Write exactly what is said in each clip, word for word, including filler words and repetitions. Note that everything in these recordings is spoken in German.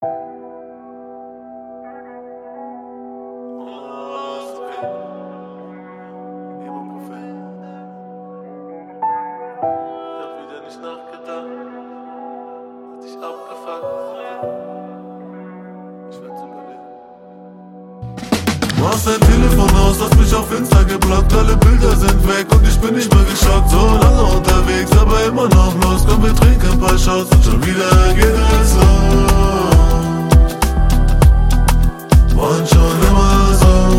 Du machst dein Telefon aus, hast mich auf Insta geblockt, alle Bilder sind weg und ich bin nicht mehr geschockt. So lange unterwegs, aber immer noch los, komm wir trinken ein paar Shots und schon wieder geht es los. Und schon immer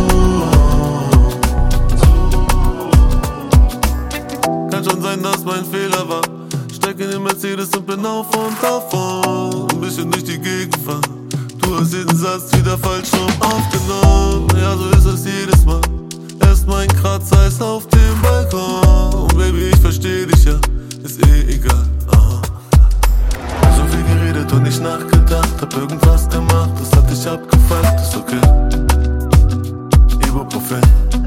so. Kann schon sein, dass mein Fehler war. Steig in den Mercedes und bin auf und davon. Ein bisschen durch die Gegend fahren. Du hast jeden Satz wieder falsch rum aufgenommen. Ja, so ist es jedes Mal. Erst mein Kratzeis auf dem Balkon. Und Baby, ich versteh dich ja, ist eh egal. Aha. So viel geredet und nicht nachgedacht. Hab irgendwas gemacht, das hat dich abgefuckt. Ist okay. Ibuprofen.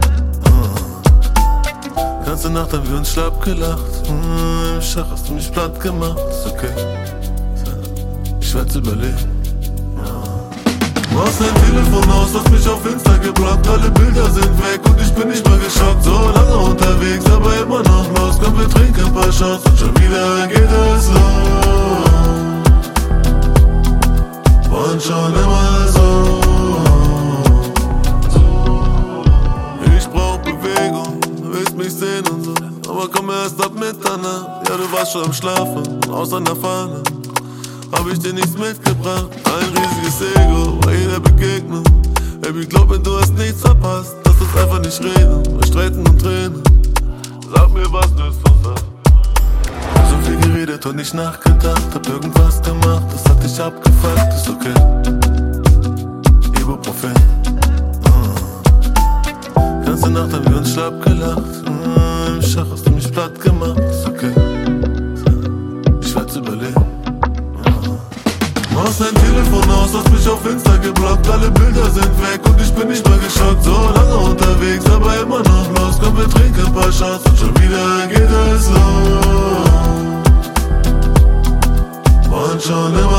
Aha. Ganze Nacht haben wir uns schlapp gelacht. Hm, Im Schach hast du mich platt gemacht. Ist okay. Ich werd's überleben. Du machst dein Telefon aus, hast mich auf Insta geblockt, alle Bilder sind weg und ich bin nicht mehr geschockt. So lange unterwegs, aber immer noch los, komm wir trinken ein paar Shots und schon wieder geht es los. Und schon immer so. Ich brauch Bewegung, willst mich sehen und so, aber komm erst ab Mitternacht. Ja, du warst schon am Schlafen und aus an der Fahne hab ich dir nichts mitgebracht, ein riesiges Ego bei jeder Begegnung. Baby, glaub mir, du hast nichts verpasst, lass uns einfach nicht reden, wir streiten und tränen. Sag mir, was nützt uns das? So viel geredet und nicht nachgedacht, hab irgendwas gemacht, das hat dich abgefuckt, ist okay. Ibuprofen. Ah. Ganze Nacht haben wir uns schlapp gelacht, ah, im Schach hast du mich platt gemacht, ist okay. Ich werd's überleben. Du machst dein Telefon aus, hast mich auf Insta geblockt, alle Bilder sind weg und ich bin nicht mehr geschockt. So lange unterwegs, aber immer noch los, komm wir trinken ein paar Shots und schon wieder geht es los. Und schon immer